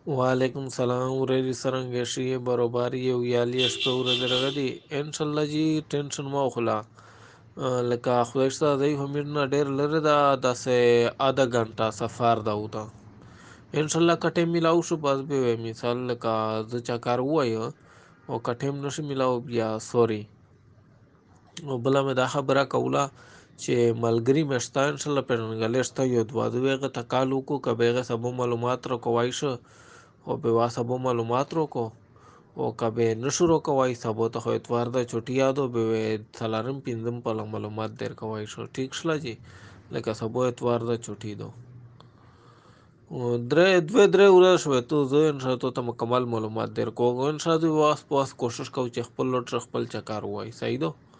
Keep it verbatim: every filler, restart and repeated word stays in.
وعلیکم سلام ورې څرنګه شي بروبار یو یالي شپه ورځ رغدي ان شاء الله جی ټینشن ما خلا لکه خدای شته دی همیر نه ډېر لره دا داسې اده غنټه سفر دا وته ان شاء الله کټه ملاو شو بس به مثال لکه ز چا کار وایو او کټه نشي ملاو بیا سوري او بل مې دا خبره کوله چې ملګری مشته ان شاء الله پرنګلې شته یو دوا دویغه تکالو کو کبهغه سبو معلومات را کوای شو او به واسبو معلومات رو کو او کبه نشو رو کوای سبو ته خو اتوار د چټي یادو به سلارم پینځم په معلومات در کوای شو ٹھیک شلا جی لکه سبو اتوار د چټي دو او درې دوه درې ورځې شوې ته زه ان شاء الله ته مکمل معلومات در کوم ان شاء الله واس پاس کوشش کوم چې خپل لوټ خپل چکر وای صحیح دو